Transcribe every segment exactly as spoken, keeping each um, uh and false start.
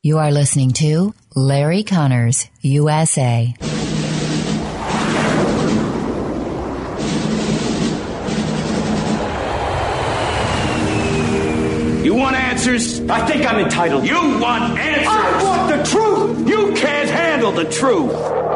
You are listening to Larry Connors, U S A. You want answers? I think I'm entitled. You want answers? I want the truth! You can't handle the truth!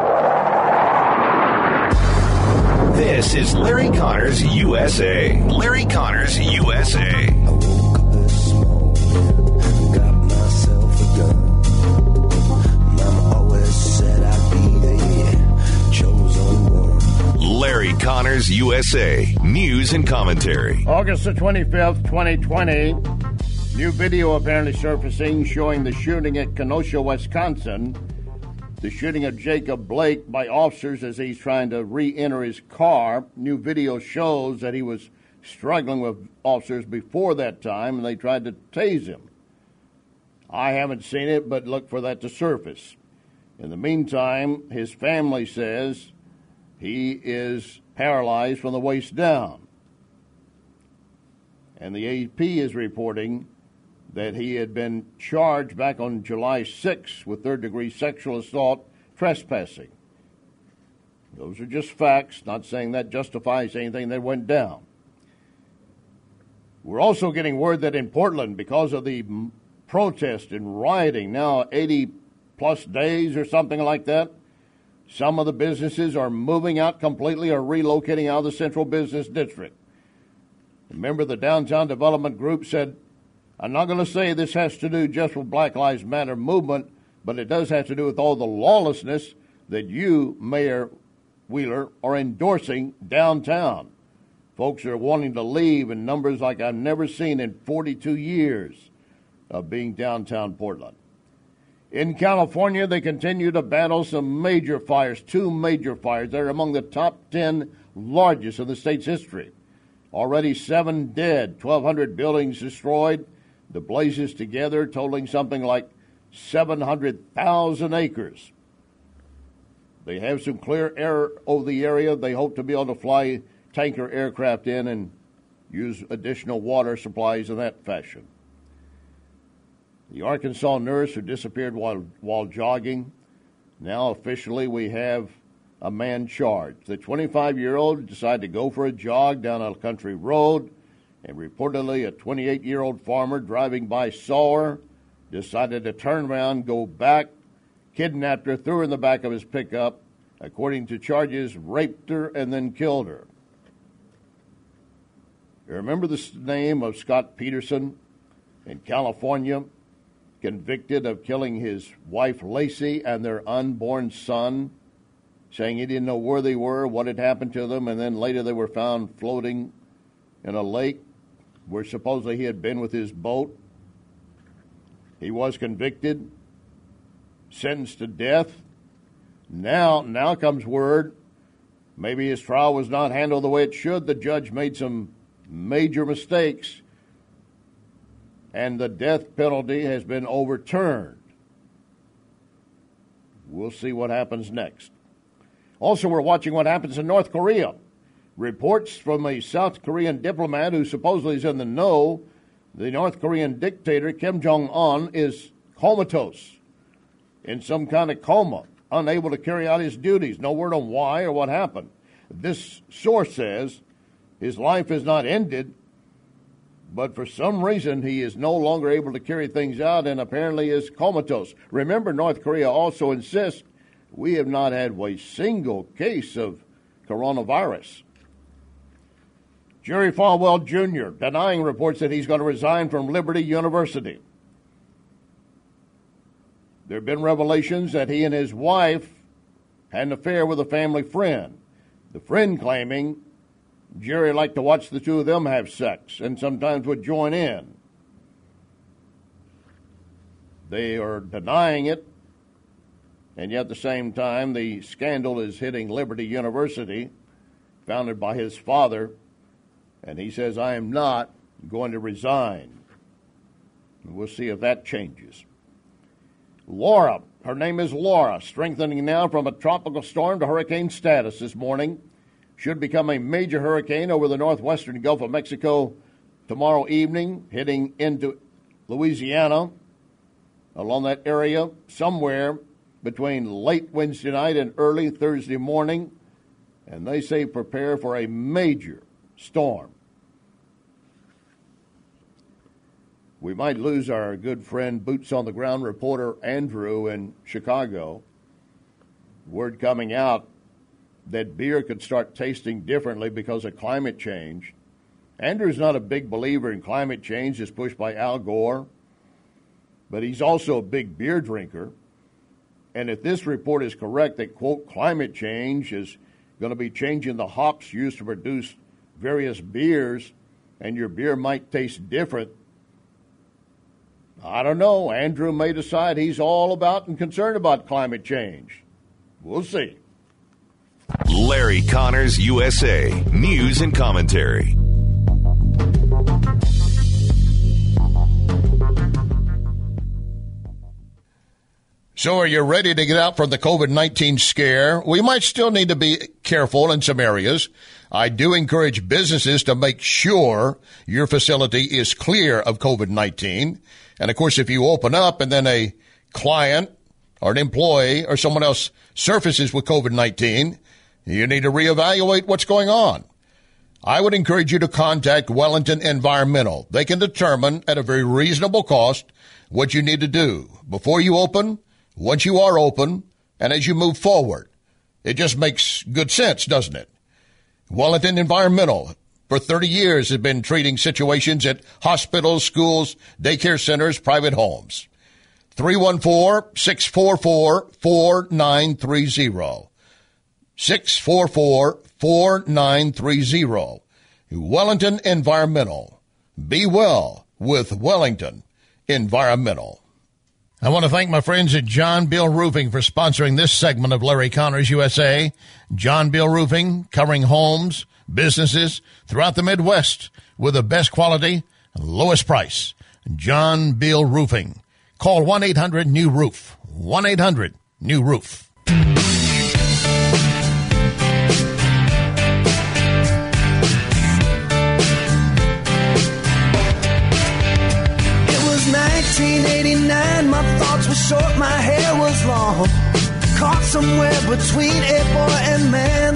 This is Larry Connors, U S A. Larry Connors, U S A. I woke up this morning, got myself a gun. Mama always said I'd be the chosen one. Larry Connors, U S A. News and commentary. August the twenty-fifth, twenty twenty. New video apparently surfacing showing the shooting at Kenosha, Wisconsin. The shooting of Jacob Blake by officers as he's trying to re-enter his car. New video shows that he was struggling with officers before that time, and they tried to tase him. I haven't seen it, but look for that to surface. In the meantime, his family says he is paralyzed from the waist down. And the A P is reporting that he had been charged back on July sixth with third-degree sexual assault trespassing. Those are just facts, not saying that justifies anything that went down. We're also getting word that in Portland, because of the protest and rioting, now eighty-plus days or something like that, some of the businesses are moving out completely or relocating out of the central business district. Remember, the Downtown Development Group said, I'm not going to say this has to do just with Black Lives Matter movement, but it does have to do with all the lawlessness that you, Mayor Wheeler, are endorsing downtown. Folks are wanting to leave in numbers like I've never seen in forty-two years of being downtown Portland. In California, they continue to battle some major fires, two major fires that are among the top ten largest in the state's history. Already seven dead, twelve hundred buildings destroyed. The blazes together totaling something like seven hundred thousand acres. They have some clear air over the area. They hope to be able to fly tanker aircraft in and use additional water supplies in that fashion. The Arkansas nurse who disappeared while, while jogging, now officially we have a man charged. The twenty-five-year-old decided to go for a jog down a country road, and reportedly a twenty-eight-year-old farmer driving by saw her, decided to turn around, go back, kidnapped her, threw her in the back of his pickup, according to charges, raped her, and then killed her. You remember the name of Scott Peterson in California, convicted of killing his wife Lacey and their unborn son, saying he didn't know where they were, what had happened to them, and then later they were found floating in a lake where supposedly he had been with his boat. He was convicted, sentenced to death. Now, now comes word, maybe his trial was not handled the way it should. The judge made some major mistakes, and the death penalty has been overturned. We'll see what happens next. Also, we're watching what happens in North Korea. Reports from a South Korean diplomat who supposedly is in the know, the North Korean dictator Kim Jong-un is comatose, in some kind of coma, unable to carry out his duties. No word on why or what happened. This source says his life is not ended, but for some reason he is no longer able to carry things out and apparently is comatose. Remember, North Korea also insists we have not had a single case of coronavirus. Jerry Falwell Junior denying reports that he's going to resign from Liberty University. There have been revelations that he and his wife had an affair with a family friend. The friend claiming Jerry liked to watch the two of them have sex and sometimes would join in. They are denying it, and yet at the same time the scandal is hitting Liberty University, founded by his father, and he says, I am not going to resign. We'll see if that changes. Laura, her name is Laura, strengthening now from a tropical storm to hurricane status this morning. Should become a major hurricane over the northwestern Gulf of Mexico tomorrow evening, heading into Louisiana. along that area somewhere between late Wednesday night and early Thursday morning. And they say prepare for a major storm. We might lose our good friend, boots-on-the-ground reporter Andrew in Chicago. Word coming out that beer could start tasting differently because of climate change. Andrew's not a big believer in climate change as pushed by Al Gore, but he's also a big beer drinker. And if this report is correct that, quote, climate change is going to be changing the hops used to produce various beers, and your beer might taste different, I don't know. Andrew may decide he's all about and concerned about climate change. We'll see. Larry Connors, U S A. News and commentary. So are you ready to get out from the covid nineteen scare? We might still need to be careful in some areas. I do encourage businesses to make sure your facility is clear of covid nineteen. And, of course, if you open up and then a client or an employee or someone else surfaces with covid nineteen, you need to reevaluate what's going on. I would encourage you to contact Wellington Environmental. They can determine at a very reasonable cost what you need to do before you open, once you are open, and as you move forward. It just makes good sense, doesn't it? Wellington Environmental, for thirty years, has been treating situations at hospitals, schools, daycare centers, private homes. three one four, six four four, four nine three zero. six four four, four nine three zero. Wellington Environmental. Be well with Wellington Environmental. I want to thank my friends at John Bill Roofing for sponsoring this segment of Larry Connors U S A. John Bill Roofing, covering homes, businesses throughout the Midwest with the best quality and lowest price. John Bill Roofing. Call one eight hundred new roof. one eight hundred new roof. nineteen eighty-nine, my thoughts were short, my hair was long. Caught somewhere between a boy and man.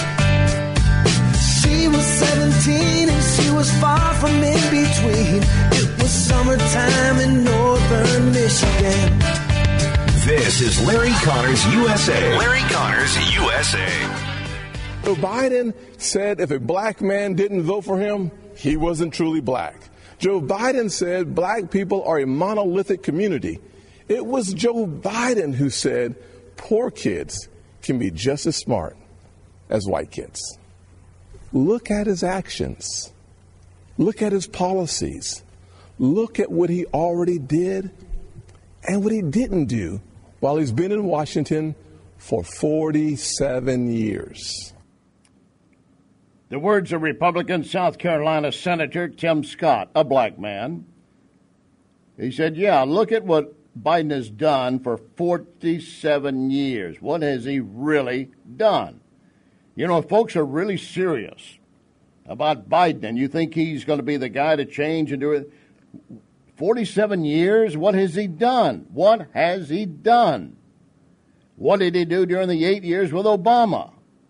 She was seventeen and she was far from in between. It was summertime in northern Michigan. This is Larry Connors U S A. Larry Connors U S A. Joe Biden said if a black man didn't vote for him, he wasn't truly black. Joe Biden said black people are a monolithic community. It was Joe Biden who said poor kids can be just as smart as white kids. Look at his actions. Look at his policies. Look at what he already did and what he didn't do while he's been in Washington for forty-seven years. The words of Republican South Carolina Senator Tim Scott, a black man. He said, yeah, look at what Biden has done for forty-seven years. What has he really done? You know, if folks are really serious about Biden and you think he's going to be the guy to change and do it, forty-seven years, what has he done? What has he done? What did he do during the eight years with Obama?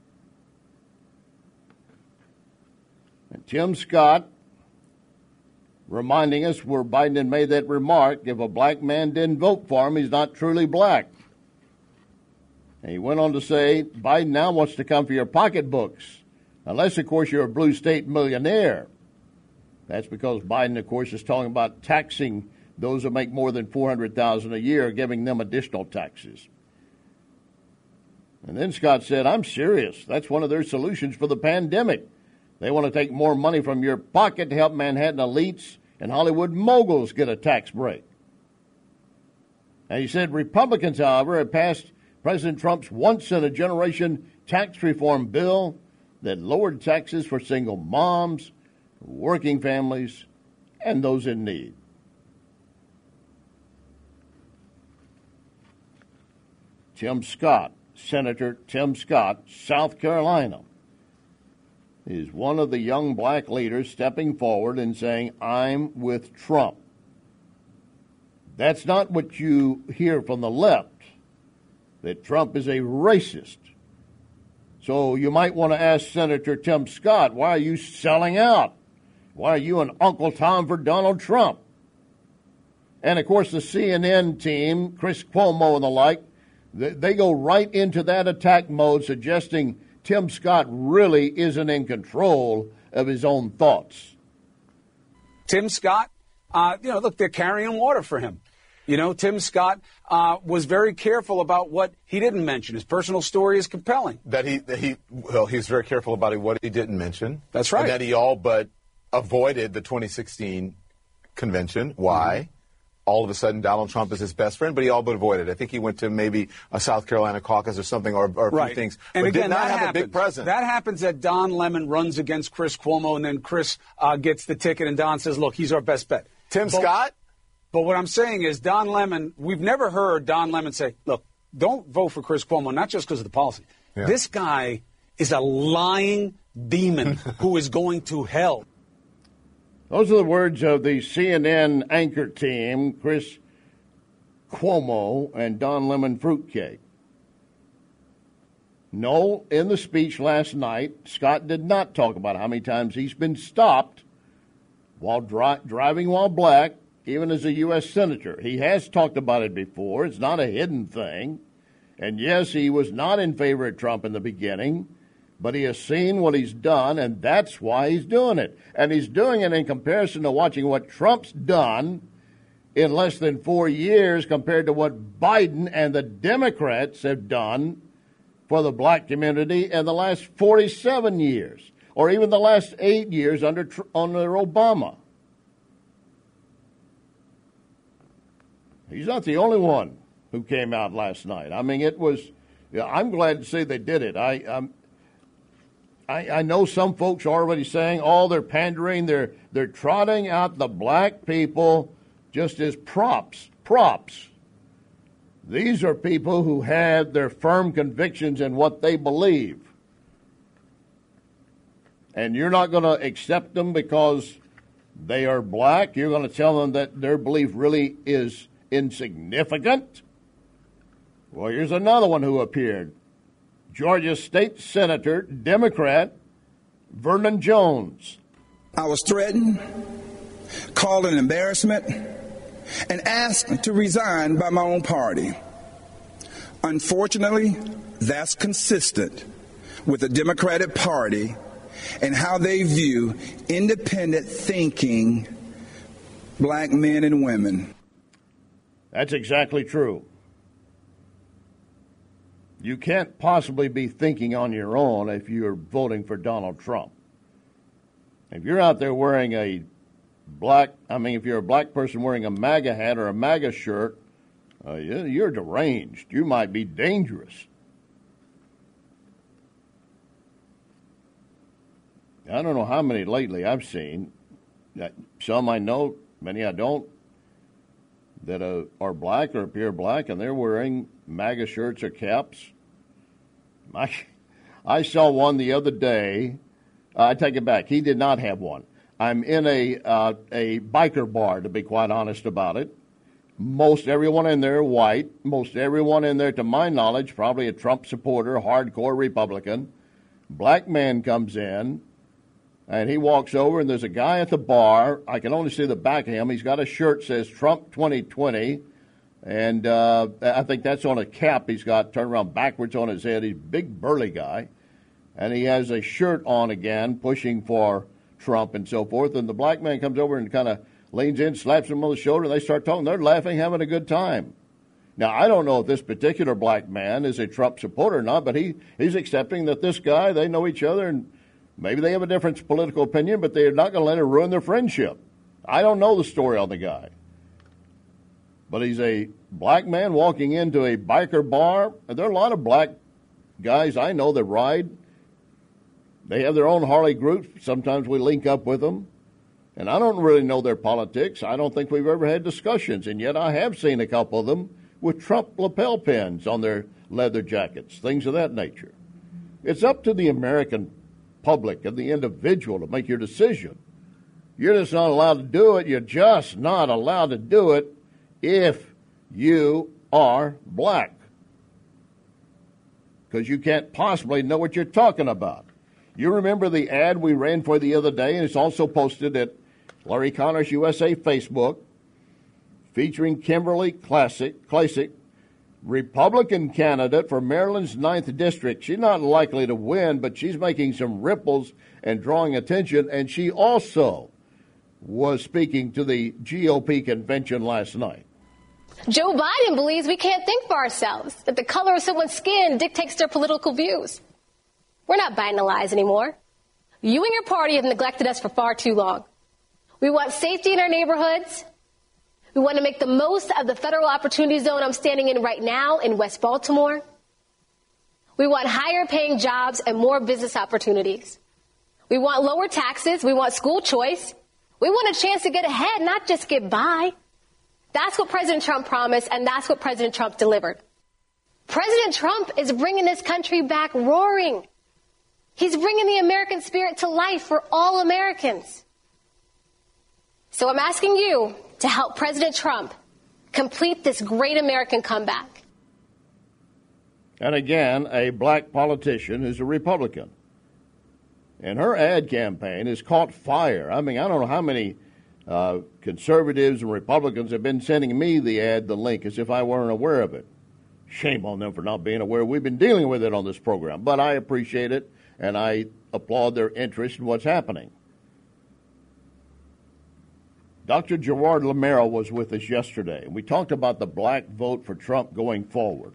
And Tim Scott reminding us where Biden had made that remark, if a black man didn't vote for him, he's not truly black. And he went on to say, Biden now wants to come for your pocketbooks, unless, of course, you're a blue state millionaire. That's because Biden, of course, is talking about taxing those who make more than four hundred thousand dollars a year, giving them additional taxes. And then Scott said, I'm serious. That's one of their solutions for the pandemic. They want to take more money from your pocket to help Manhattan elites and Hollywood moguls get a tax break. And he said Republicans, however, have passed President Trump's once-in-a-generation tax reform bill that lowered taxes for single moms, working families, and those in need. Tim Scott, Senator Tim Scott, South Carolina, is one of the young black leaders stepping forward and saying, I'm with Trump. That's not what you hear from the left, that Trump is a racist. So you might want to ask Senator Tim Scott, why are you selling out? Why are you an Uncle Tom for Donald Trump? And, of course, the C N N team, Chris Cuomo and the like, they go right into that attack mode, suggesting Tim Scott really isn't in control of his own thoughts. Tim Scott, uh, you know, look, they're carrying water for him. You know, Tim Scott uh, was very careful about what he didn't mention. His personal story is compelling. That he, that he, well, he was very careful about what he didn't mention. That's right. And that he all but avoided the twenty sixteen convention. Why? Mm-hmm. All of a sudden, Donald Trump is his best friend, but he all but avoided. I think he went to maybe a South Carolina caucus or something, or, or a right. few things. And but again, did not that have happens. a big presence. That happens that Don Lemon runs against Chris Cuomo, and then Chris uh, gets the ticket, and Don says, look, he's our best bet. Tim but, Scott? But what I'm saying is Don Lemon, we've never heard Don Lemon say, look, don't vote for Chris Cuomo, not just because of the policy. Yeah. This guy is a lying demon who is going to hell. Those are the words of the C N N anchor team, Chris Cuomo and Don Lemon Fruitcake. No, in the speech last night, Scott did not talk about how many times he's been stopped while dri- driving while black, even as a U S senator. He has talked about it before. It's not a hidden thing. And yes, he was not in favor of Trump in the beginning, but he has seen what he's done, and that's why he's doing it. And he's doing it in comparison to watching what Trump's done in less than four years compared to what Biden and the Democrats have done for the black community in the last forty-seven years, or even the last eight years under under Obama. He's not the only one who came out last night. I mean, it was, yeah, I'm glad to say they did it. I, um, I, I know some folks are already saying, oh, they're pandering, they're, they're trotting out the black people just as props, props. These are people who have their firm convictions in what they believe. And you're not going to accept them because they are black. You're going to tell them that their belief really is insignificant. Well, here's another one who appeared. Georgia State Senator, Democrat, Vernon Jones. I was threatened, called an embarrassment, and asked to resign by my own party. Unfortunately, that's consistent with the Democratic Party and how they view independent thinking black men and women. That's exactly true. You can't possibly be thinking on your own if you're voting for Donald Trump. If you're out there wearing a black, I mean, if you're a black person wearing a MAGA hat or a MAGA shirt, uh, you're deranged. You might be dangerous. I don't know how many lately I've seen. Some I know, many I don't, that uh, are black or appear black, and they're wearing MAGA shirts or caps. I, I saw one the other day. Uh, I take it back. He did not have one. I'm in a uh, a biker bar, to be quite honest about it. Most everyone in there white. Most everyone in there, to my knowledge, probably a Trump supporter, hardcore Republican. Black man comes in, and he walks over, and there's a guy at the bar. I can only see the back of him. He's got a shirt that says Trump twenty twenty, and uh, I think that's on a cap he's got turned around backwards on his head. He's a big, burly guy, and he has a shirt on again, pushing for Trump and so forth. And the black man comes over and kind of leans in, slaps him on the shoulder, and they start talking. They're laughing, having a good time. Now, I don't know if this particular black man is a Trump supporter or not, but he, he's accepting that this guy, they know each other, and maybe they have a different political opinion, but they're not going to let it ruin their friendship. I don't know the story on the guy. But he's a black man walking into a biker bar. There are a lot of black guys I know that ride. They have their own Harley groups. Sometimes we link up with them. And I don't really know their politics. I don't think we've ever had discussions. And yet I have seen a couple of them with Trump lapel pins on their leather jackets, things of that nature. It's up to the American public and the individual to make your decision. You're just not allowed to do it. You're just not allowed to do it if you are black, because you can't possibly know what you're talking about. You remember the ad we ran for the other day, and it's also posted at Larry Connors U S A Facebook, featuring Kimberly Classic, Classic, Republican candidate for Maryland's ninth District. She's not likely to win, but she's making some ripples and drawing attention, and she also was speaking to the G O P convention last night. Joe Biden believes we can't think for ourselves, that the color of someone's skin dictates their political views. We're not buying the lies anymore. You and your party have neglected us for far too long. We want safety in our neighborhoods. We want to make the most of the federal opportunity zone I'm standing in right now in West Baltimore. We want higher paying jobs and more business opportunities. We want lower taxes. We want school choice. We want a chance to get ahead, not just get by. That's what President Trump promised, and that's what President Trump delivered. President Trump is bringing this country back roaring. He's bringing the American spirit to life for all Americans. So I'm asking you to help President Trump complete this great American comeback. And again, a black politician who's a Republican. And her ad campaign has caught fire. I mean, I don't know how many uh, conservatives and Republicans have been sending me the ad, the link, as if I weren't aware of it. Shame on them for not being aware. We've been dealing with it on this program. But I appreciate it, and I applaud their interest in what's happening. Doctor Gerard Lamero was with us yesterday, and we talked about the black vote for Trump going forward.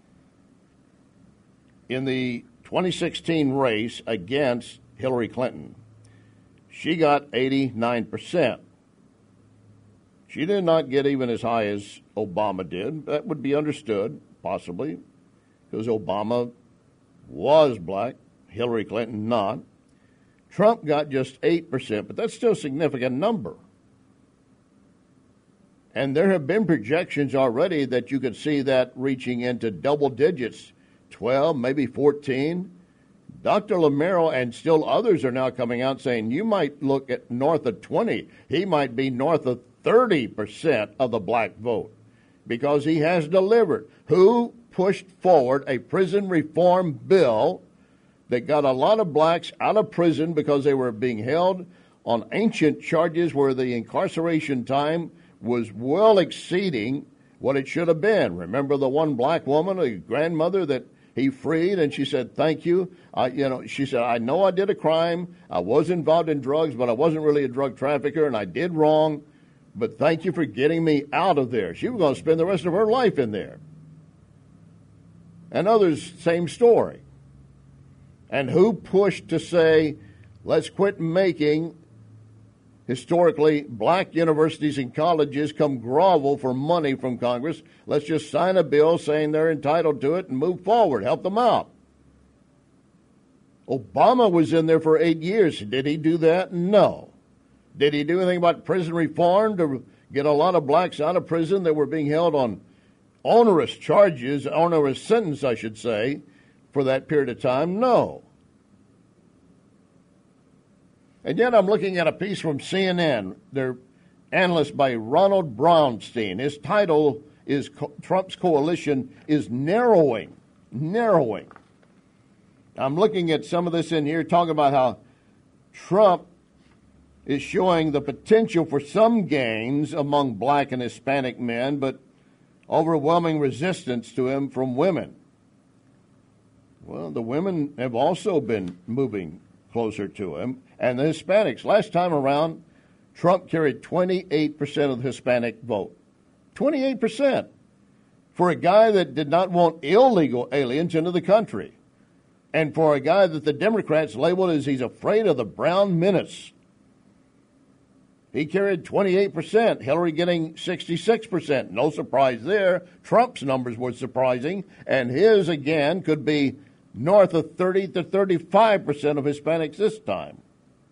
In the twenty sixteen race against Hillary Clinton, she got eighty-nine percent. She did not get even as high as Obama did. That would be understood, possibly, because Obama was black, Hillary Clinton not. Trump got just eight percent, but that's still a significant number. And there have been projections already that you could see that reaching into double digits, twelve, maybe fourteen. Doctor Lamero and still others are now coming out saying you might look at north of twenty. He might be north of thirty percent of the black vote because he has delivered. Who pushed forward a prison reform bill that got a lot of blacks out of prison because they were being held on ancient charges where the incarceration time was well exceeding what it should have been. Remember the one black woman, a grandmother that he freed, and she said, thank you. I, you know, she said, I know I did a crime. I was involved in drugs, but I wasn't really a drug trafficker, and I did wrong. But thank you for getting me out of there. She was going to spend the rest of her life in there. And others, same story. And who pushed to say, let's quit making historically black universities and colleges come grovel for money from Congress. Let's just sign a bill saying they're entitled to it and move forward, help them out. Obama was in there for eight years. Did he do that? No. Did he do anything about prison reform to get a lot of blacks out of prison that were being held on onerous charges, onerous sentence, I should say, for that period of time? No. And yet I'm looking at a piece from C N N. They're analyst by Ronald Brownstein. His title is Co- Trump's coalition is narrowing, narrowing. I'm looking at some of this in here, talking about how Trump is showing the potential for some gains among black and Hispanic men, but overwhelming resistance to him from women. Well, the women have also been moving closer to him, and the Hispanics. Last time around, Trump carried twenty-eight percent of the Hispanic vote. twenty-eight percent for a guy that did not want illegal aliens into the country, and for a guy that the Democrats labeled as he's afraid of the brown menace. He carried twenty-eight percent, Hillary getting sixty-six percent. No surprise there. Trump's numbers were surprising, and his, again, could be north of thirty to thirty-five percent of Hispanics this time.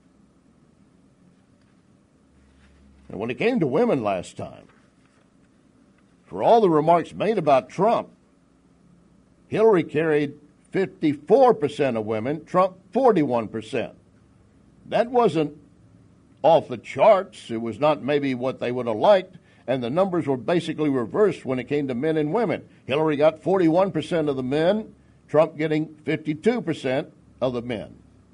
And when it came to women last time, for all the remarks made about Trump, Hillary carried fifty-four percent of women, Trump forty-one percent. That wasn't off the charts. It was not maybe what they would have liked. and the numbers were basically reversed when it came to men and women. Hillary got forty-one percent of the men, Trump getting fifty-two percent of the men.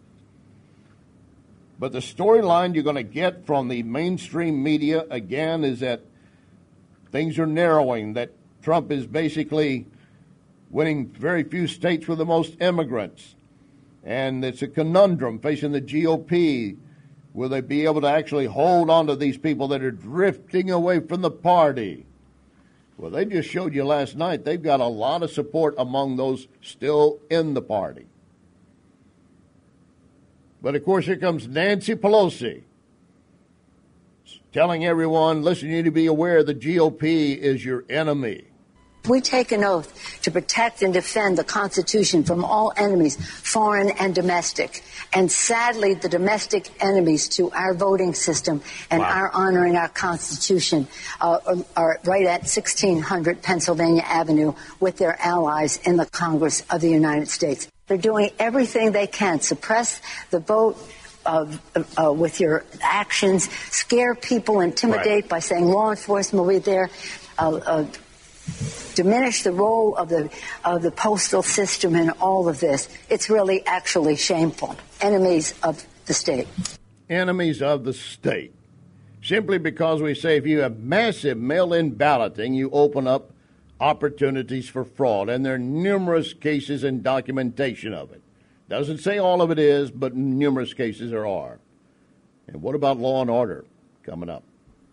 But the storyline you're going to get from the mainstream media, again, is that things are narrowing, that Trump is basically winning very few states with the most immigrants. And it's a conundrum facing the G O P. Will they be able to actually hold on to these people that are drifting away from the party? Well, they just showed you last night they've got a lot of support among those still in the party. But, of course, here comes Nancy Pelosi telling everyone, listen, you need to be aware the G O P is your enemy. We take an oath to protect and defend the Constitution from all enemies, foreign and domestic. And sadly, the domestic enemies to our voting system and wow. our honoring our Constitution uh, are, are right at sixteen hundred Pennsylvania Avenue with their allies in the Congress of the United States. They're doing everything they can, suppress the vote, Uh, uh, with your actions, scare people, intimidate right. by saying law enforcement will be there, uh, uh, diminish the role of the of the postal system in all of this. It's really actually shameful. Enemies of the state. Enemies of the state. Simply because we say if you have massive mail-in balloting, you open up opportunities for fraud, and there are numerous cases and documentation of it. Doesn't say all of it is, but numerous cases there are. And what about law and order coming up?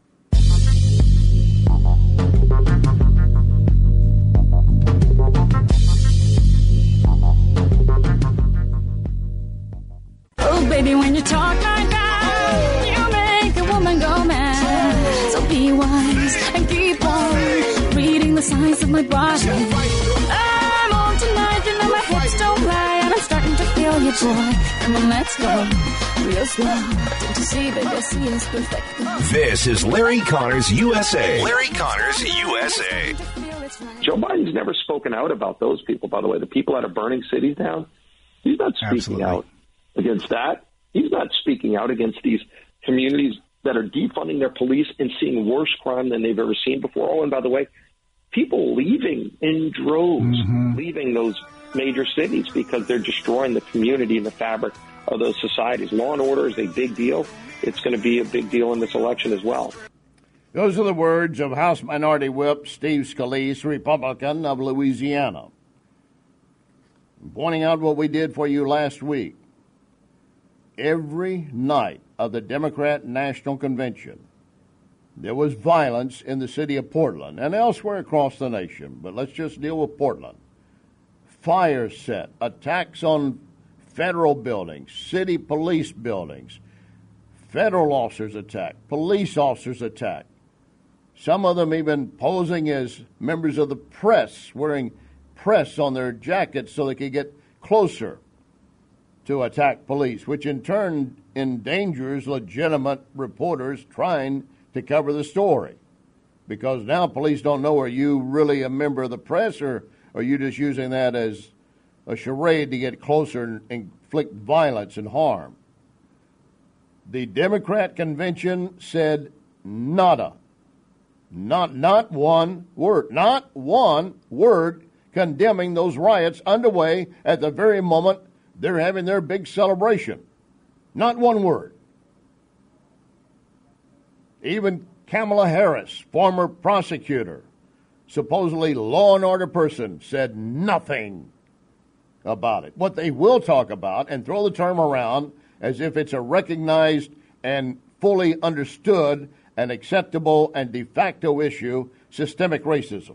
Oh, baby, when you talk like that, you make a woman go mad. So be wise and keep on reading the signs of my body. I'm on tonight, you know my hips don't lie, and I'm starting to feel you, boy. Come on, let's go real slow. Don't you see, baby, I see it's perfect. This is Larry Connors, U S A. Larry Connors, U S A. Joe Biden's never spoken out about those people, by the way, the people that are burning cities down. He's not speaking Absolutely. out against that. He's not speaking out against these communities that are defunding their police and seeing worse crime than they've ever seen before. Oh, and by the way, people leaving in droves, mm-hmm. leaving those major cities because they're destroying the community and the fabric of those societies. Law and order is a big deal. It's going to be a big deal in this election as well. Those are the words of House Minority Whip Steve Scalise, Republican of Louisiana, pointing out what we did for you last week. Every night of the Democrat National Convention, there was violence in the city of Portland and elsewhere across the nation, but let's just deal with Portland. Fires set, attacks on federal buildings, city police buildings, federal officers attacked, police officers attacked, some of them even posing as members of the press, wearing press on their jackets so they could get closer to attack police, which in turn endangers legitimate reporters trying to cover the story. Because now police don't know, are you really a member of the press, or are you just using that as a charade to get closer and inflict violence and harm? The Democrat convention said nada. Not, not one word. Not one word condemning those riots underway at the very moment they're having their big celebration. Not one word. Even Kamala Harris, former prosecutor, supposedly law and order person, said nothing about it. What they will talk about and throw the term around as if it's a recognized and fully understood and acceptable and de facto issue, systemic racism.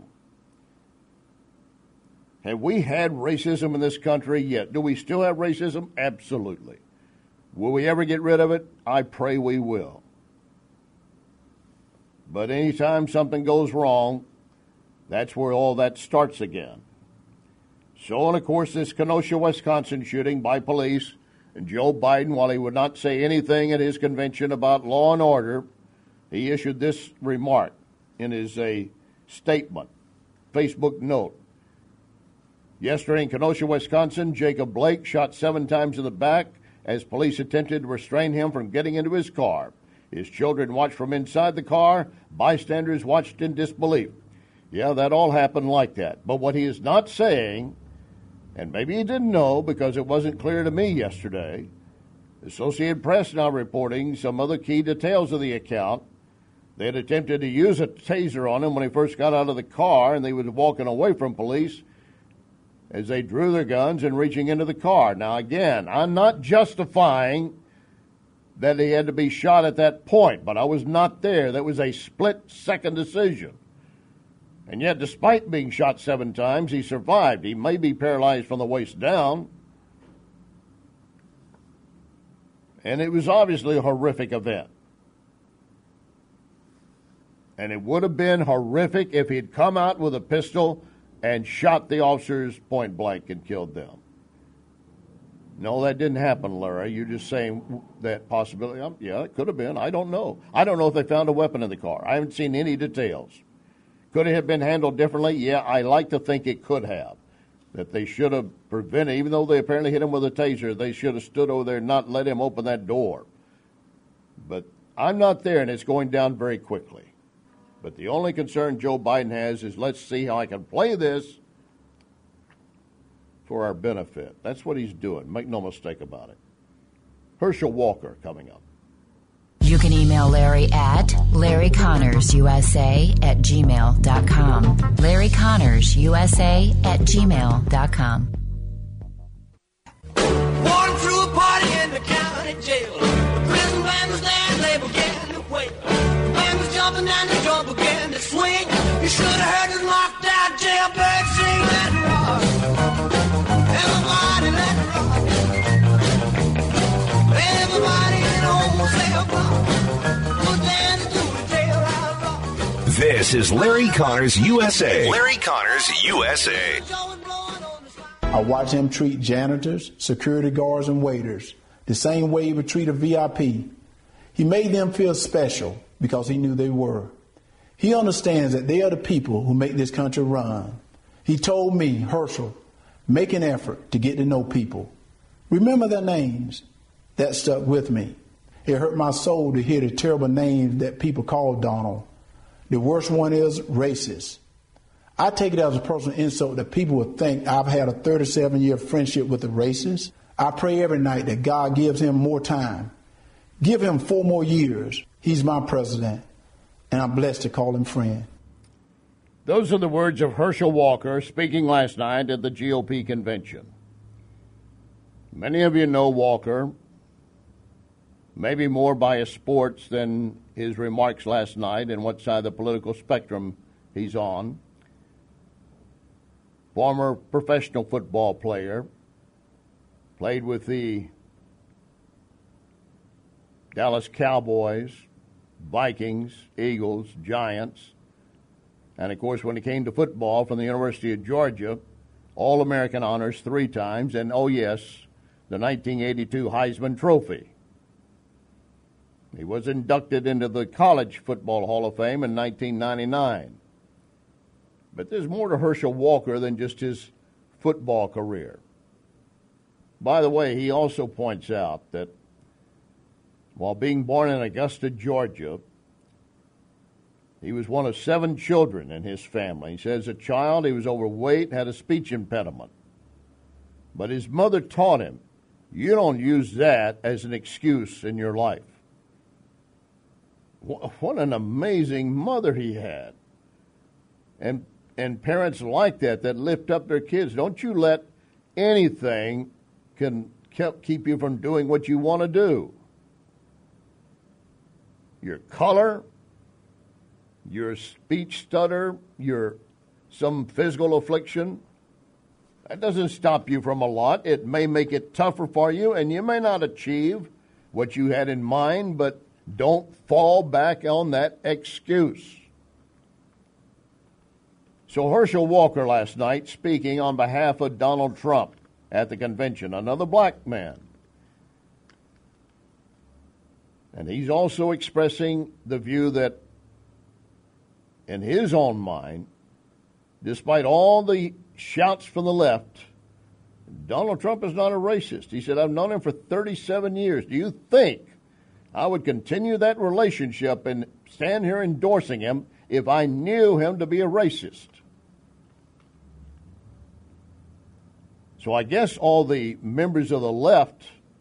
Have we had racism in this country yet? Do we still have racism? Absolutely. Will we ever get rid of it? I pray we will. But anytime something goes wrong, that's where all that starts again. So, and of course, this Kenosha, Wisconsin shooting by police, and Joe Biden, while he would not say anything at his convention about law and order, he issued this remark in his a statement, Facebook note. Yesterday in Kenosha, Wisconsin, Jacob Blake shot seven times in the back as police attempted to restrain him from getting into his car. His children watched from inside the car. Bystanders watched in disbelief. Yeah, that all happened like that. But what he is not saying, and maybe he didn't know because it wasn't clear to me yesterday, the Associated Press now reporting some other key details of the account. They had attempted to use a taser on him when he first got out of the car, and they was walking away from police as they drew their guns and reaching into the car. Now, again, I'm not justifying that he had to be shot at that point, but I was not there. That was a split-second decision. And yet, despite being shot seven times, he survived. He may be paralyzed from the waist down. And it was obviously a horrific event. And it would have been horrific if he'd come out with a pistol and shot the officers point blank and killed them. No, that didn't happen, Larry. You're just saying that possibility. Yeah, it could have been. I don't know. I don't know if they found a weapon in the car. I haven't seen any details. Could it have been handled differently? Yeah, I like to think it could have. That they should have prevented, even though they apparently hit him with a taser, they should have stood over there and not let him open that door. But I'm not there, and it's going down very quickly. But the only concern Joe Biden has is let's see how I can play this for our benefit. That's what he's doing. Make no mistake about it. Herschel Walker coming up. You can email Larry at Larry Connors U S A at gmail dot com. Larry Connors U S A at gmail dot com. Walking through a party in the county jail. The prison band was there and they began to wail. The band was jumping and the drum began to swing. You should have heard the knocked out jailbird sing. Let it rock. Everybody let it rock. Everybody in the whole cell block. This is Larry Connors U S A. Larry Connors U S A. I watch him treat janitors, security guards, and waiters the same way he would treat a V I P. He made them feel special because he knew they were. He understands that they are the people who make this country run. He told me, Herschel, make an effort to get to know people. Remember their names. That stuck with me. It hurt my soul to hear the terrible names that people call Donald. The worst one is racist. I take it as a personal insult that people would think I've had a thirty-seven year friendship with a racist. I pray every night that God gives him more time. Give him four more years. He's my president, and I'm blessed to call him friend. Those are the words of Herschel Walker speaking last night at the G O P convention. Many of you know Walker, maybe more by his sports than his remarks last night and what side of the political spectrum he's on. Former professional football player, played with the Dallas Cowboys, Vikings, Eagles, Giants, and of course when it came to football from the University of Georgia, All-American honors three times, and oh yes, the nineteen eighty-two Heisman Trophy. He was inducted into the College Football Hall of Fame in nineteen ninety-nine. But there's more to Herschel Walker than just his football career. By the way, he also points out that while being born in Augusta, Georgia, he was one of seven children in his family. He says as a child he was overweight, had a speech impediment. But his mother taught him, you don't use that as an excuse in your life. What an amazing mother he had. And and parents like that, that lift up their kids. Don't you let anything can keep you from doing what you want to do. Your color, your speech stutter, your some physical affliction, that doesn't stop you from a lot. It may make it tougher for you, and you may not achieve what you had in mind, but don't fall back on that excuse. So Herschel Walker last night speaking on behalf of Donald Trump at the convention, another black man. And he's also expressing the view that in his own mind, despite all the shouts from the left, Donald Trump is not a racist. He said, I've known him for thirty-seven years. Do you think I would continue that relationship and stand here endorsing him if I knew him to be a racist. So I guess all the members of the left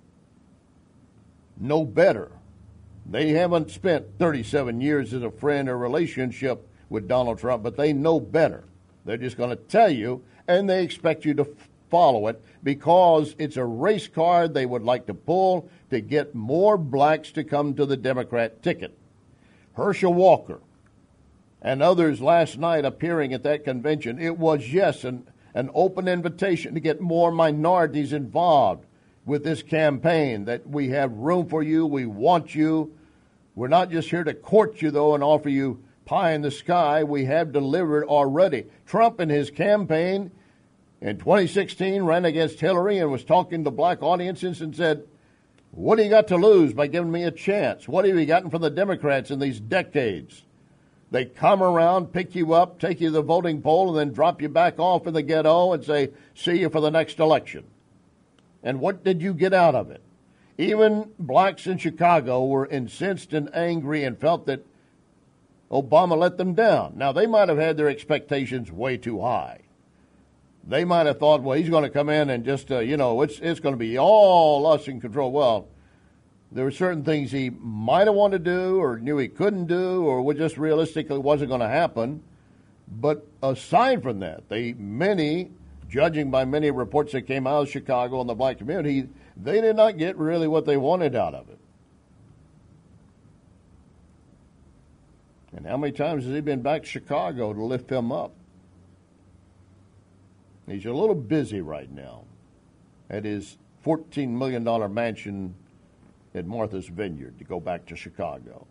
know better. They haven't spent thirty-seven years as a friend or relationship with Donald Trump, but they know better. They're just going to tell you, and they expect you to follow it because it's a race card they would like to pull to get more blacks to come to the Democrat ticket. Herschel Walker and others last night appearing at that convention, it was, yes, an, an open invitation to get more minorities involved with this campaign, that we have room for you, we want you. We're not just here to court you, though, and offer you pie in the sky. We have delivered already. Trump in his campaign in twenty sixteen ran against Hillary and was talking to black audiences and said, what do you got to lose by giving me a chance? What have you gotten from the Democrats in these decades? They come around, pick you up, take you to the voting poll, and then drop you back off in the ghetto and say, see you for the next election. And what did you get out of it? Even blacks in Chicago were incensed and angry and felt that Obama let them down. Now, they might have had their expectations way too high. They might have thought, well, he's going to come in and just, uh, you know, it's it's going to be all us in control. Well, there were certain things he might have wanted to do or knew he couldn't do or just realistically wasn't going to happen. But aside from that, they many... judging by many reports that came out of Chicago and the black community, they did not get really what they wanted out of it. And how many times has he been back to Chicago to lift him up? He's a little busy right now at his fourteen million dollars mansion at Martha's Vineyard to go back to Chicago.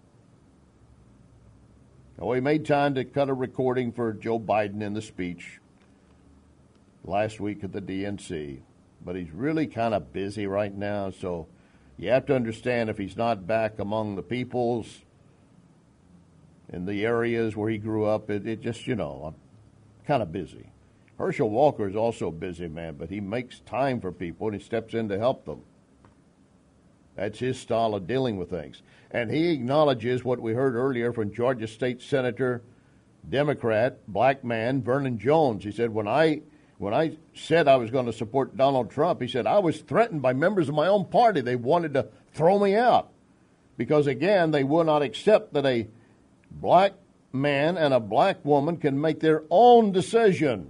Oh, he made time to cut a recording for Joe Biden in the speech last week at the D N C, but he's really kind of busy right now, so you have to understand if he's not back among the peoples in the areas where he grew up, it, it just, you know, I'm kind of busy. Herschel Walker is also a busy man, but he makes time for people and he steps in to help them. That's his style of dealing with things. And he acknowledges what we heard earlier from Georgia State Senator, Democrat, black man, Vernon Jones. He said, when I When I said I was going to support Donald Trump, he said, I was threatened by members of my own party. They wanted to throw me out because, again, they will not accept that a black man and a black woman can make their own decision.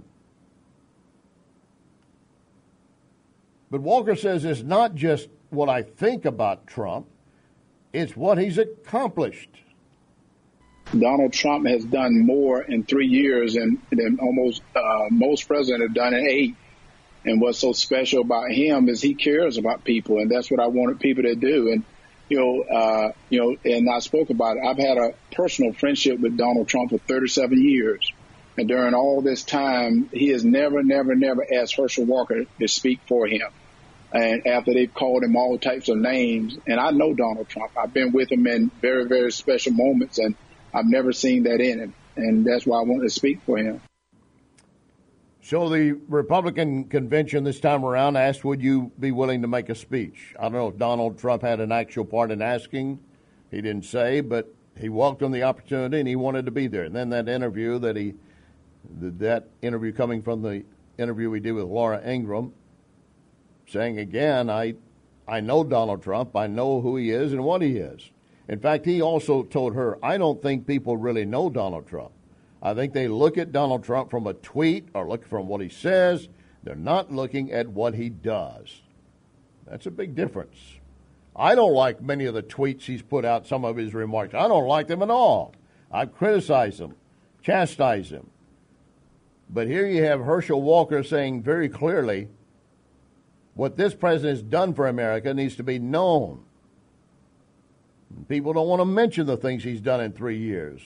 But Walker says it's not just what I think about Trump, it's what he's accomplished. Donald Trump has done more in three years than, than almost uh, most presidents have done in eight. And what's so special about him is he cares about people, and that's what I wanted people to do. And you know, uh, you know, and I spoke about it. I've had a personal friendship with Donald Trump for thirty-seven years, and during all this time, he has never, never, never asked Herschel Walker to speak for him. And after they've called him all types of names, and I know Donald Trump. I've been with him in very, very special moments, and I've never seen that in him, and that's why I wanted to speak for him. So the Republican convention this time around asked, would you be willing to make a speech? I don't know if Donald Trump had an actual part in asking. He didn't say, but he welcomed the opportunity, and he wanted to be there. And then that interview that he, that interview coming from the interview we did with Laura Ingraham, saying again, I, I know Donald Trump. I know who he is and what he is. In fact, he also told her, I don't think people really know Donald Trump. I think they look at Donald Trump from a tweet or look from what he says. They're not looking at what he does. That's a big difference. I don't like many of the tweets he's put out, some of his remarks. I don't like them at all. I've criticized them, chastised them. But here you have Herschel Walker saying very clearly, what this president has done for America needs to be known. People don't want to mention the things he's done in three years.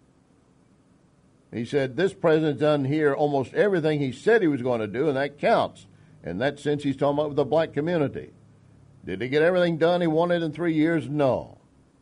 He said this president's done here almost everything he said he was going to do, and that counts. In that sense, he's talking about the black community. Did he get everything done he wanted in three years? No.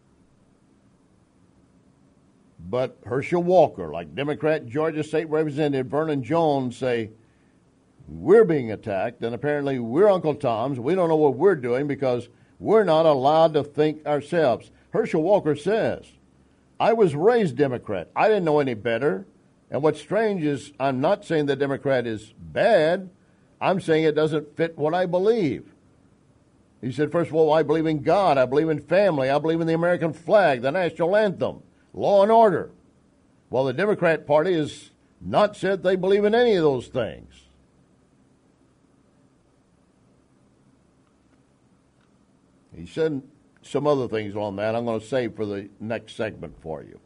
But Herschel Walker, like Democrat Georgia State Representative Vernon Jones, say, we're being attacked, and apparently we're Uncle Toms. We don't know what we're doing because we're not allowed to think ourselves. Herschel Walker says, I was raised Democrat. I didn't know any better. And what's strange is I'm not saying the Democrat is bad. I'm saying it doesn't fit what I believe. He said, first of all, I believe in God. I believe in family. I believe in the American flag, the national anthem, law and order. Well, the Democrat Party has not said they believe in any of those things. He said some other things on that I'm going to save for the next segment for you.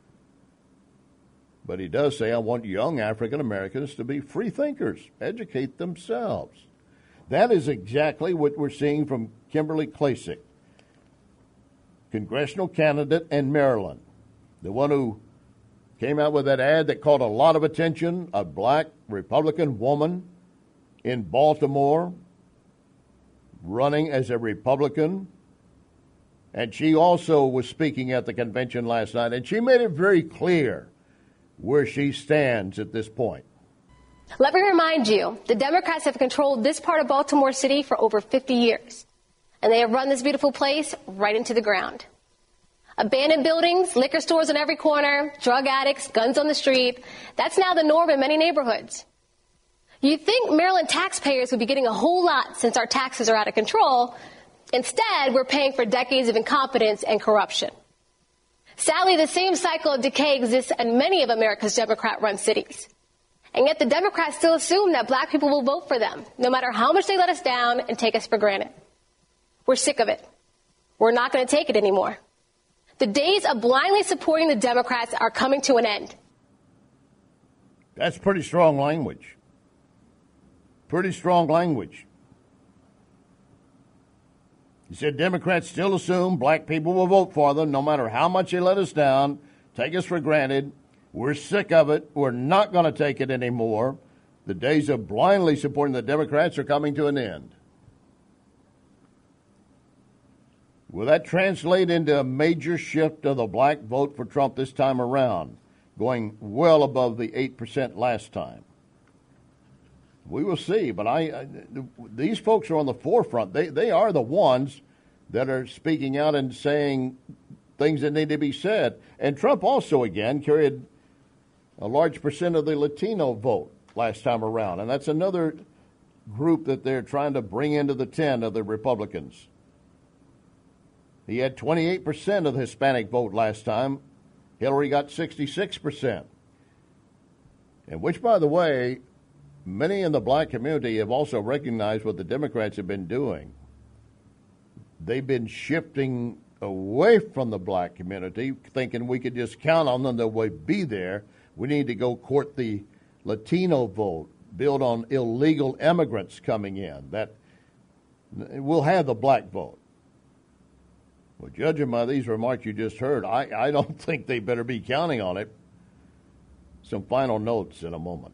But he does say, I want young African Americans to be free thinkers, educate themselves. That is exactly what we're seeing from Kimberly Klacik, congressional candidate in Maryland, the one who came out with that ad that caught a lot of attention, a black Republican woman in Baltimore running as a Republican. And she also was speaking at the convention last night, and she made it very clear where she stands at this point. Let me remind you, the Democrats have controlled this part of Baltimore City for over fifty years, and they have run this beautiful place right into the ground. Abandoned buildings, liquor stores on every corner, drug addicts, guns on the street. That's now the norm in many neighborhoods. You'd think Maryland taxpayers would be getting a whole lot since our taxes are out of control. Instead, we're paying for decades of incompetence and corruption. Sadly, the same cycle of decay exists in many of America's Democrat-run cities. And yet the Democrats still assume that black people will vote for them, no matter how much they let us down and take us for granted. We're sick of it. We're not going to take it anymore. The days of blindly supporting the Democrats are coming to an end. That's pretty strong language. Pretty strong language. He said Democrats still assume black people will vote for them no matter how much they let us down, take us for granted. We're sick of it. We're not going to take it anymore. The days of blindly supporting the Democrats are coming to an end. Will that translate into a major shift of the black vote for Trump this time around, going well above the eight percent last time? We will see, but I, I these folks are on the forefront. They they are the ones that are speaking out and saying things that need to be said. And Trump also, again, carried a large percent of the Latino vote last time around, and that's another group that they're trying to bring into the tent of the Republicans. He had twenty-eight percent of the Hispanic vote last time. Hillary got sixty-six percent. And which, by the way, many in the black community have also recognized what the Democrats have been doing. They've been shifting away from the black community, thinking we could just count on them, they'll be there. We need to go court the Latino vote, build on illegal immigrants coming in. That we'll have the black vote. Well, judging by these remarks you just heard, I, I don't think they better be counting on it. Some final notes in a moment.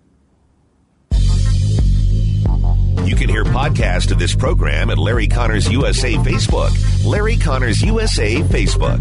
You can hear podcast of this program at Larry Connors U S A Facebook. Larry Connors U S A Facebook.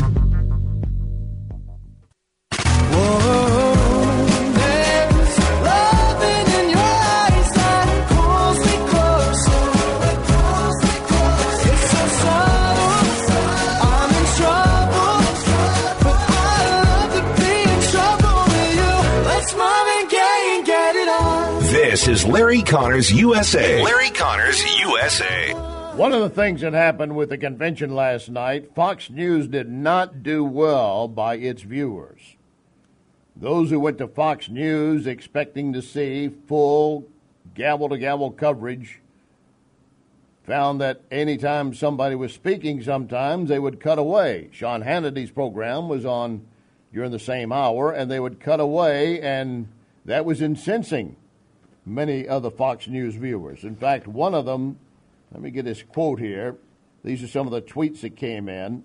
This is Larry Connors U S A. Larry Connors U S A. One of the things that happened with the convention last night, Fox News did not do well by its viewers. Those who went to Fox News expecting to see full gavel-to-gavel coverage found that anytime somebody was speaking, sometimes they would cut away. Sean Hannity's program was on during the same hour, and they would cut away, and that was incensing many of the Fox News viewers. In fact, one of them, let me get this quote here. These are some of the tweets that came in.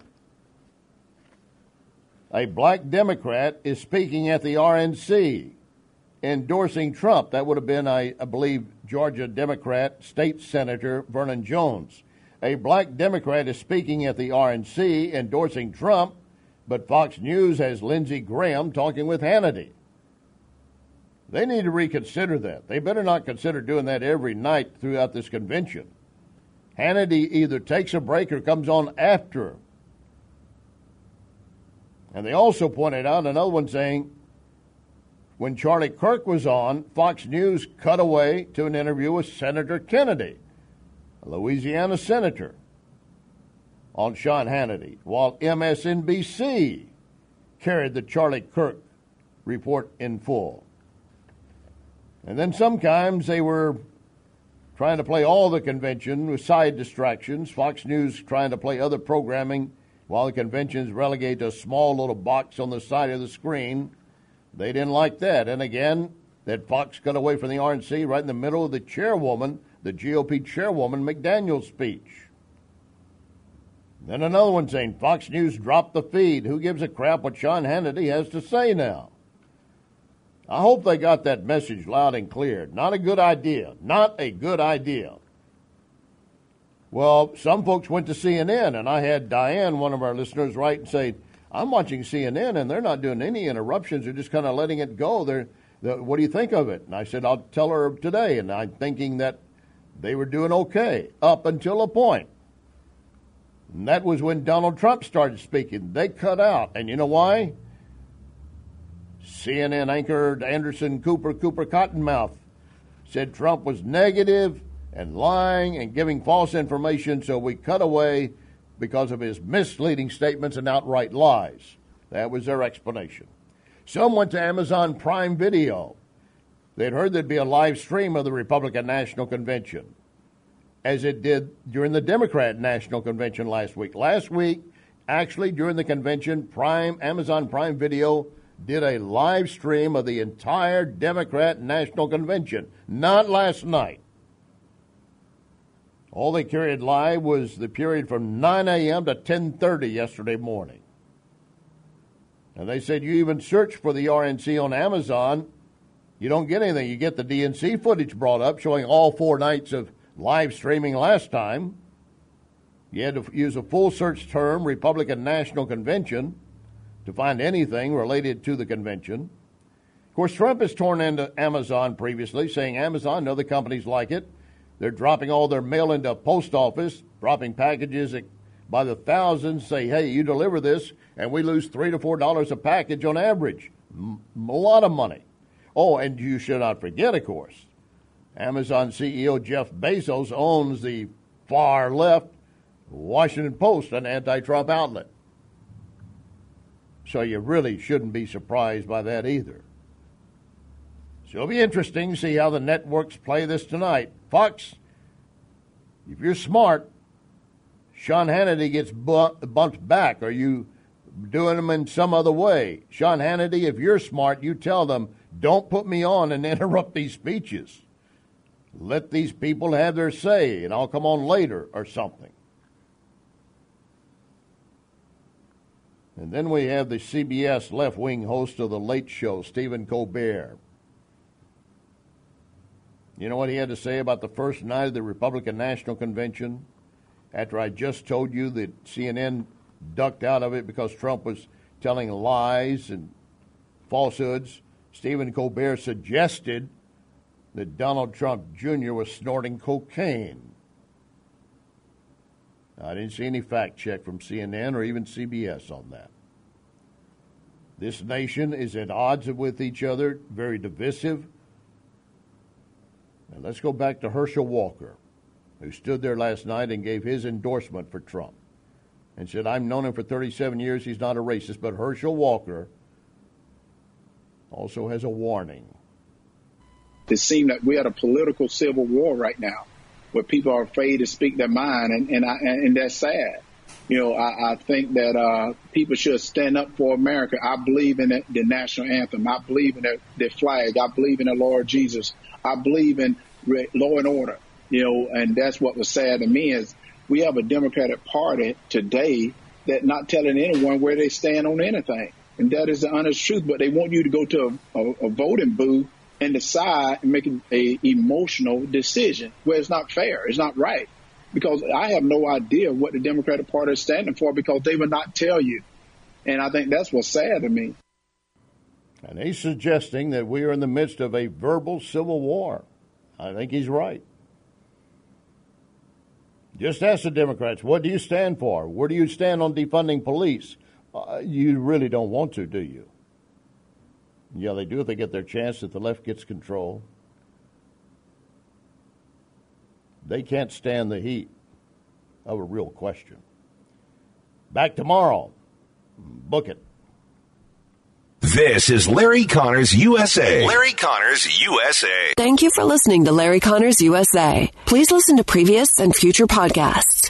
A black Democrat is speaking at the R N C, endorsing Trump. That would have been, I, I believe, Georgia Democrat State Senator Vernon Jones. A black Democrat is speaking at the R N C, endorsing Trump, but Fox News has Lindsey Graham talking with Hannity. They need to reconsider that. They better not consider doing that every night throughout this convention. Hannity either takes a break or comes on after And they also pointed out another one saying, when Charlie Kirk was on, Fox News cut away to an interview with Senator Kennedy, a Louisiana senator, on Sean Hannity, while M S N B C carried the Charlie Kirk report in full. And then sometimes they were trying to play all the convention with side distractions, Fox News trying to play other programming while the convention's relegated to a small little box on the side of the screen. They didn't like that. And again, that Fox got away from the R N C right in the middle of the chairwoman, the G O P chairwoman, McDaniel's speech. Then another one saying, Fox News dropped the feed. Who gives a crap what Sean Hannity has to say now? I hope they got that message loud and clear. Not a good idea. Not a good idea. Well, some folks went to C N N, and I had Diane, one of our listeners, write and say, I'm watching C N N, and they're not doing any interruptions. They're just kind of letting it go. They're, they're, what do you think of it? And I said, I'll tell her today. And I'm thinking that they were doing okay up until a point. And that was when Donald Trump started speaking. They cut out. And you know why? C N N anchor Anderson Cooper, Cooper Cottonmouth, said Trump was negative and lying and giving false information, so we cut away because of his misleading statements and outright lies. That was their explanation. Some went to Amazon Prime Video. They'd heard there'd be a live stream of the Republican National Convention, as it did during the Democrat National Convention last week. Last week, actually, during the convention, Prime Amazon Prime Video did a live stream of the entire Democrat National Convention, not last night. All they carried live was the period from nine a.m. to ten thirty yesterday morning. And they said you even search for the R N C on Amazon, you don't get anything. You get the D N C footage brought up showing all four nights of live streaming last time. You had to use a full search term, Republican National Convention, to find anything related to the convention. Of course, Trump has torn into Amazon previously, saying Amazon and other companies like it, they're dropping all their mail into a post office, dropping packages by the thousands, say, hey, you deliver this, and we lose three to four dollars a package on average. M- a lot of money. Oh, and you should not forget, of course, Amazon C E O Jeff Bezos owns the far-left Washington Post, an anti-Trump outlet. So you really shouldn't be surprised by that either. So it'll be interesting to see how the networks play this tonight. Fox, if you're smart, Sean Hannity gets bu- bumped back. Are you doing them in some other way? Sean Hannity, if you're smart, you tell them, don't put me on and interrupt these speeches. Let these people have their say, and I'll come on later or something. And then we have the C B S left-wing host of The Late Show, Stephen Colbert. You know what he had to say about the first night of the Republican National Convention? After I just told you that C N N ducked out of it because Trump was telling lies and falsehoods, Stephen Colbert suggested that Donald Trump Junior was snorting cocaine. I didn't see any fact check from C N N or even C B S on that. This nation is at odds with each other, very divisive. And let's go back to Herschel Walker, who stood there last night and gave his endorsement for Trump and said, I've known him for thirty-seven years, he's not a racist. But Herschel Walker also has a warning. It seems that we're at a political civil war right now where people are afraid to speak their mind, and, and, I, and that's sad. You know, I, I think that uh, people should stand up for America. I believe in the, the national anthem. I believe in the, the flag. I believe in the Lord Jesus. I believe in re- law and order, you know, and that's what was sad to me is we have a Democratic Party today that not telling anyone where they stand on anything. And that is the honest truth. But they want you to go to a, a, a voting booth and decide and make an emotional decision where it's not fair. It's not right. Because I have no idea what the Democratic Party is standing for because they will not tell you. And I think that's what's sad to me. And he's suggesting that we are in the midst of a verbal civil war. I think he's right. Just ask the Democrats, what do you stand for? Where do you stand on defunding police? Uh, you really don't want to, do you? Yeah, they do if they get their chance, if the left gets control. They can't stand the heat of a real question. Back tomorrow. Book it. This is Larry Connors U S A. Larry Connors U S A. Thank you for listening to Larry Connors U S A. Please listen to previous and future podcasts